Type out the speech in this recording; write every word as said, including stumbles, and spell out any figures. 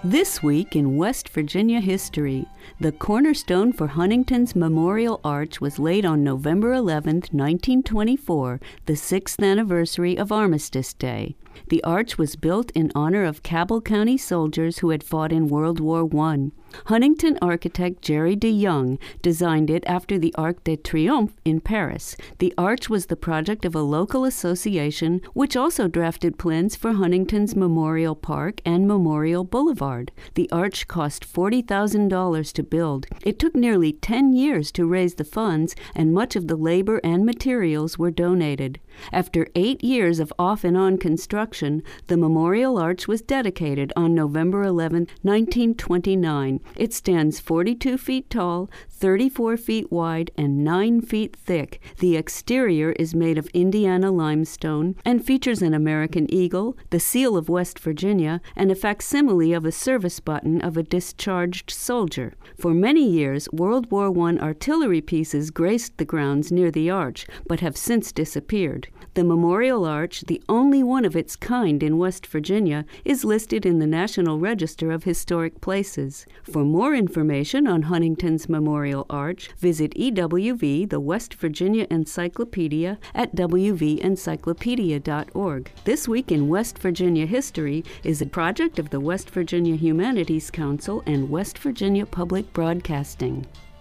This week in West Virginia history, the cornerstone for Huntington's Memorial Arch was laid on November eleventh, nineteen twenty-four, the sixth anniversary of Armistice Day. The arch was built in honor of Cabell County soldiers who had fought in World War One. Huntington architect Jerry DeYoung designed it after the Arc de Triomphe in Paris. The arch was the project of a local association which also drafted plans for Huntington's Memorial Park and Memorial Boulevard. The arch cost forty thousand dollars to build. It took nearly ten years to raise the funds, and much of the labor and materials were donated. After eight years of off and on construction, the Memorial Arch was dedicated on November eleventh, nineteen twenty-nine. It stands forty-two feet tall, thirty-four feet wide, and nine feet thick. The exterior is made of Indiana limestone and features an American eagle, the seal of West Virginia, and a facsimile of a service button of a discharged soldier. For many years, World War One artillery pieces graced the grounds near the arch, but have since disappeared. The Memorial Arch, the only one of its kind in West Virginia, is listed in the National Register of Historic Places. For more information on Huntington's Memorial Arch, visit E W V, the West Virginia Encyclopedia, at w v encyclopedia dot org. This Week in West Virginia History is a project of the West Virginia Humanities Council and West Virginia Public Broadcasting.